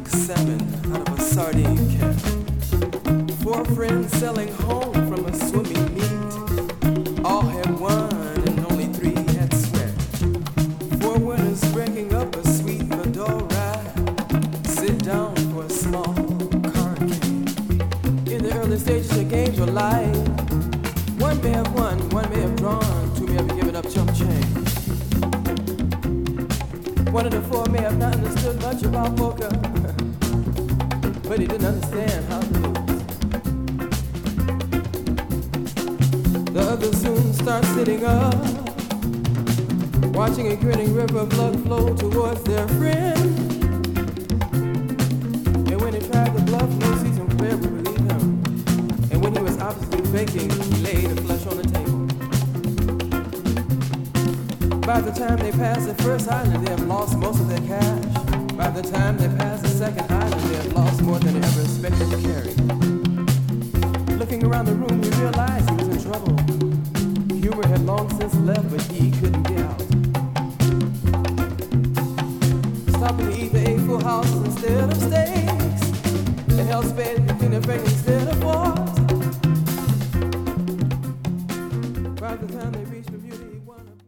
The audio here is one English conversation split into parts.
salmon out of a sardine can. 4 friends selling home from a swimming meet. All had won and only 3 had sweat. 4 winners breaking up a sweet fedora. Sit down for a small card game. In the early stages, the games were light. One may have won, one may have drawn, 2 may have given up chump change. One of the 4 may have not understood much about poker, but he didn't understand how to lose. The others soon start sitting up, watching a grinning river of blood flow towards their friend. And when he tried to bluff, no seasoned player would believe him. And when he was obviously faking, he laid the flesh on the table. By the time they pass the first island, they have lost most of their cash. By the time they pass the second island, they have lost more than they ever expected to carry. Looking around the room, he realized he was in trouble. Humor had long since left, but he couldn't get out. Stopping to eat, they ate full house instead of steaks. They held spades between their fingers instead of forks. By the time they reached Bermuda, he won a...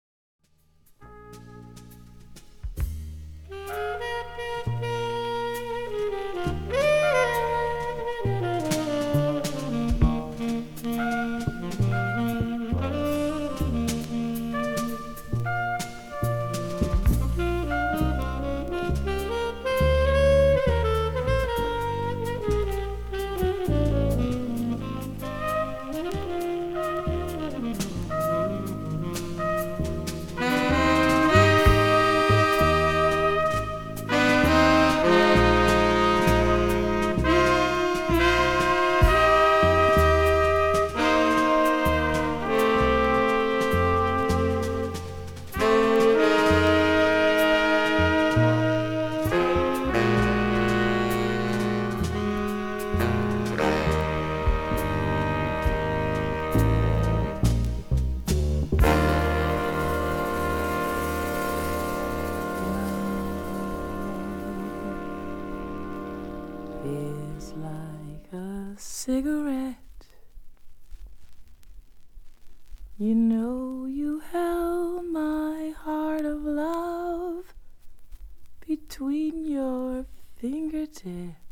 It's like a cigarette. You know you held my heart of love between your fingertips.